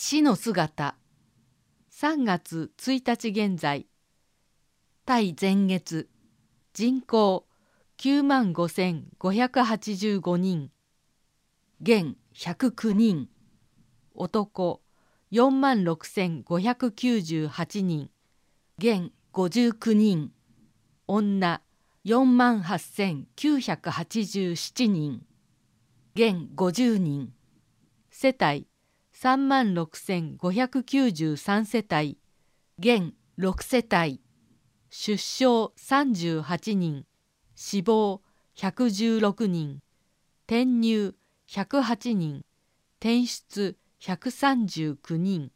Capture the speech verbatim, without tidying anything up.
死の姿。さんがつついたち現在、対前月、人口きゅうまんごせんごひゃくはちじゅうごにん、現ひゃくきゅうにん、男よんまんろくせんごひゃくきゅうじゅうはちにん、現ごじゅうきゅうにん、女よんまんはっせんきゅうひゃくはちじゅうななにん、現ごじゅうにん、世帯さんまんろくせんごひゃくきゅうじゅうさん世帯、現ろく世帯、出生さんじゅうはちにん、死亡ひゃくじゅうろくにん、転入ひゃくはちにん、転出ひゃくさんじゅうきゅうにん。